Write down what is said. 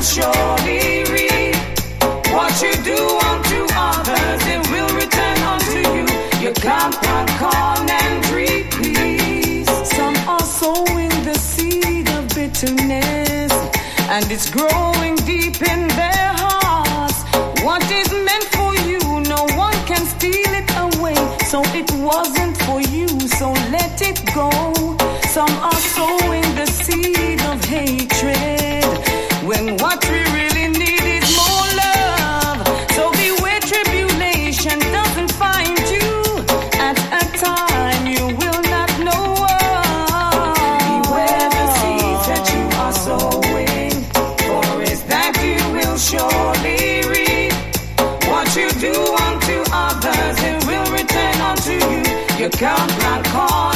will surely reap. What you do unto others, it will return unto you. You can't plant corn and reap peace. Some are sowing the seed of bitterness, and it's growing deep in their hearts. What is meant for you, no one can steal it away. So it wasn't for you, so let it go. Some are sowing the seed of hatred, when what we really need is more love. So beware tribulation doesn't find you at a time you will not know of. Beware the seeds that you are sowing, for it's that you will surely reap. What you do unto others, it will return unto you. You can't plant corn